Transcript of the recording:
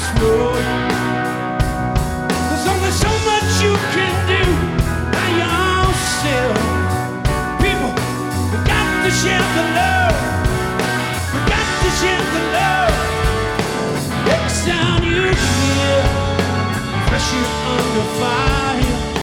floor. There's only so much you can do by yourself. People, we got to share the love. We got to share the love. Next sound you hear, pressure under fire.